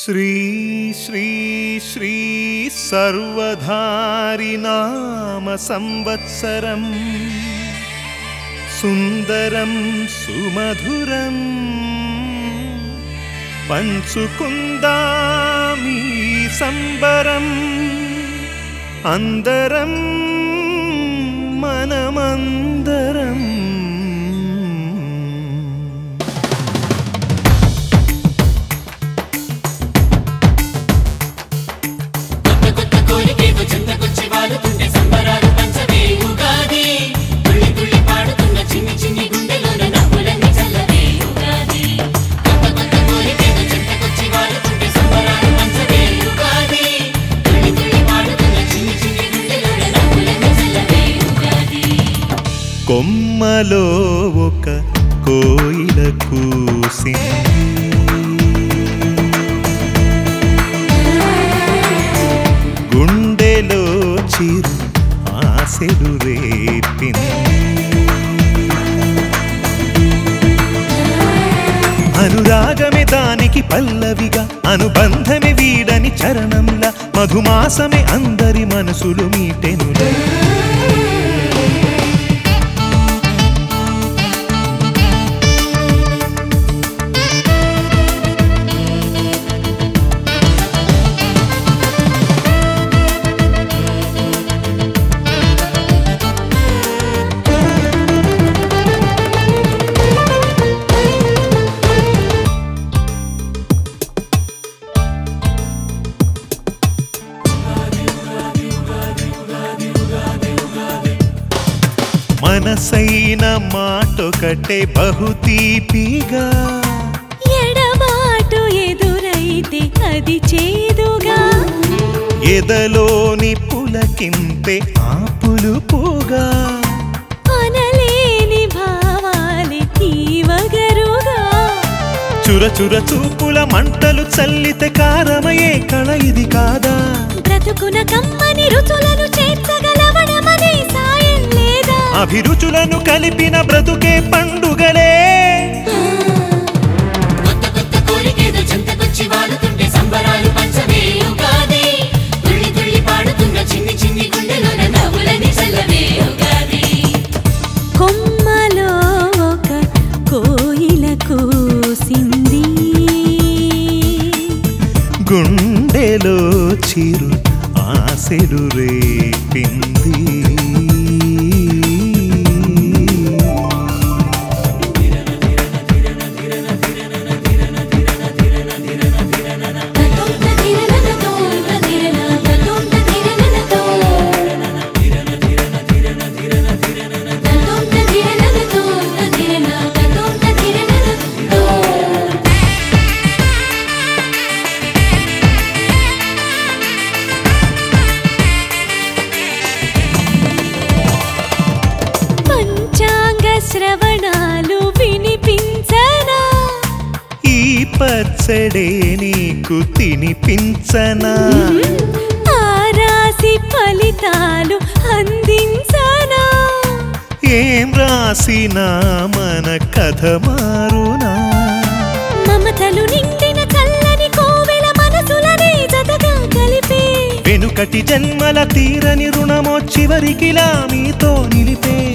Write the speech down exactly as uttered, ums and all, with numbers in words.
శ్రీ శ్రీ శ్రీ సర్వధారి నామ సంవత్సరం సుందరం సుమధురం పంచుకుందామీ సంబరం అందరం మనమందరం కొమ్మలో ఒక కోయిల కూసింది, గుండెలో చిరు ఆశలు రేపింది. అనురాగమే దానికి పల్లవిగా, అనుబంధమే వీడని చరణంలా, మధుమాసమే అందరి మనసులు మీటెనులా. మనసైన మాటొకటే బహుతీపిగా, ఎడబాటు ఎదురైతే అది చేదుగా, ఎదలోని పులకింపే ఆపులుపుగా, అనలేని భావాలే తీవగరుగా. చురచుర చూపుల మంటలు చల్లితే కారమయే కళ ఇది కాదా? బ్రతుకున కమ్మని రుచులను చేర్చగలవడమనే సాయం లేదా? అభిరుచులను కలిపిన బ్రతుకే పండుగలే. కొత్త కొత్త కోరికేదో చెంతకొచ్చి వాడుతుంటే సంబరాలు పంచవే ఉగాది. తుళ్ళి తుళ్ళి పాడుతున్న చిన్ని చిన్ని గుండెలోన నవ్వులని చల్లవే ఉగాది. కొమ్మలో ఒక కోయిల కూసింది, గుండెలో చిరు ఆశలు రేపింది. శ్రవణాలు వినిపించనా, ఈ పచ్చడే నీకు తినిపించనా, ఆ రాశి ఫలితాలు అందించనా. ఏం రాసినా మన కథ మారునా, మమతలు నిండిన చల్లని కోవెల మనసులనే జతగా కలిపే, వెనుకటి జన్మల తీరని రుణమో చివరికిలా మీతో నిలిపే.